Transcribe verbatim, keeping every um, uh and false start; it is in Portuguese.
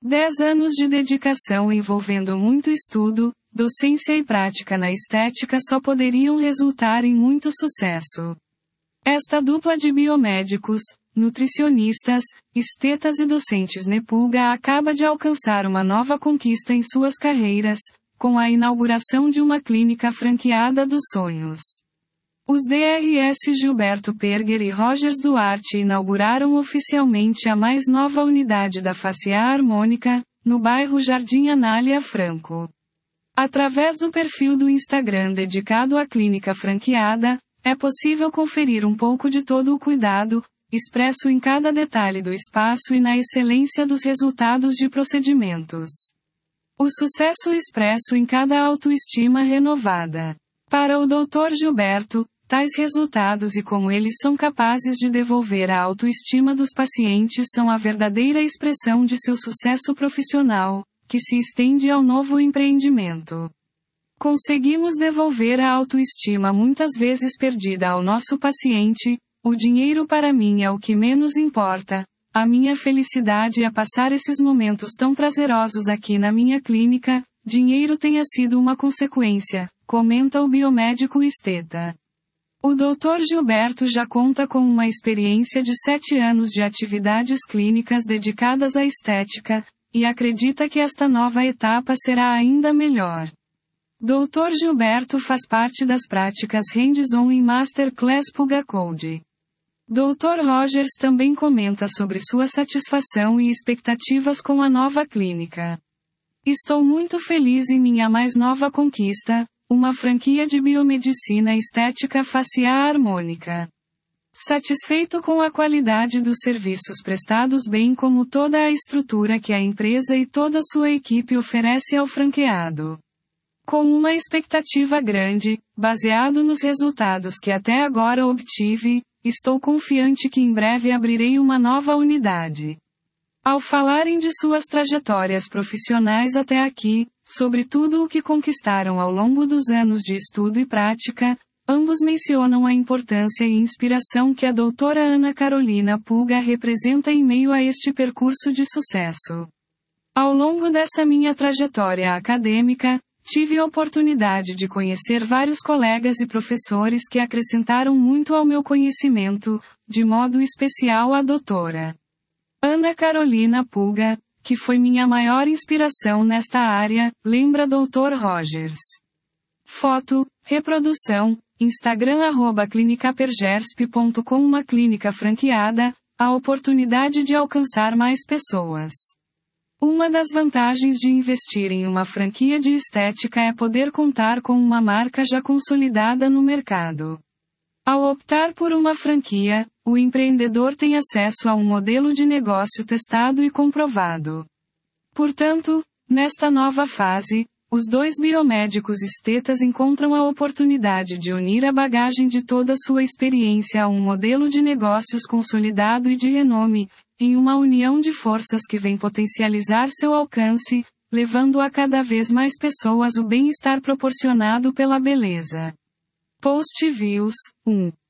Dez anos de dedicação envolvendo muito estudo, docência e prática na estética só poderiam resultar em muito sucesso. Esta dupla de biomédicos, nutricionistas, estetas e docentes Nepulga acaba de alcançar uma nova conquista em suas carreiras, com a inauguração de uma clínica franqueada dos sonhos. Os D R S Gilberto Perger e Rogers Duarte inauguraram oficialmente a mais nova unidade da Faciá Harmônica, no bairro Jardim Anália Franco. Através do perfil do Instagram dedicado à clínica franqueada, é possível conferir um pouco de todo o cuidado, expresso em cada detalhe do espaço e na excelência dos resultados de procedimentos. O sucesso expresso em cada autoestima renovada. Para o doutor Gilberto, tais resultados e como eles são capazes de devolver a autoestima dos pacientes são a verdadeira expressão de seu sucesso profissional, que se estende ao novo empreendimento. Conseguimos devolver a autoestima muitas vezes perdida ao nosso paciente. O dinheiro para mim é o que menos importa. A minha felicidade é passar esses momentos tão prazerosos aqui na minha clínica. Dinheiro tenha sido uma consequência, comenta o biomédico esteta. O doutor Gilberto já conta com uma experiência de sete anos de atividades clínicas dedicadas à estética, e acredita que esta nova etapa será ainda melhor. doutor Gilberto faz parte das práticas Hands-on em Masterclass Pulga Code. doutor Rogers também comenta sobre sua satisfação e expectativas com a nova clínica. Estou muito feliz em minha mais nova conquista, uma franquia de biomedicina estética facial harmônica. Satisfeito com a qualidade dos serviços prestados bem como toda a estrutura que a empresa e toda sua equipe oferece ao franqueado. Com uma expectativa grande, baseado nos resultados que até agora obtive, estou confiante que em breve abrirei uma nova unidade. Ao falarem de suas trajetórias profissionais até aqui, sobre tudo o que conquistaram ao longo dos anos de estudo e prática, ambos mencionam a importância e inspiração que a doutora Ana Carolina Pulga representa em meio a este percurso de sucesso. Ao longo dessa minha trajetória acadêmica, tive a oportunidade de conhecer vários colegas e professores que acrescentaram muito ao meu conhecimento, de modo especial a doutora Ana Carolina Pulga, que foi minha maior inspiração nesta área, lembra doutor Rogers. Foto, reprodução, Instagram arroba clinicapergersp ponto com. Uma clínica franqueada, a oportunidade de alcançar mais pessoas. Uma das vantagens de investir em uma franquia de estética é poder contar com uma marca já consolidada no mercado. Ao optar por uma franquia, o empreendedor tem acesso a um modelo de negócio testado e comprovado. Portanto, nesta nova fase, os dois biomédicos estetas encontram a oportunidade de unir a bagagem de toda sua experiência a um modelo de negócios consolidado e de renome, em uma união de forças que vem potencializar seu alcance, levando a cada vez mais pessoas o bem-estar proporcionado pela beleza. Post Views, um.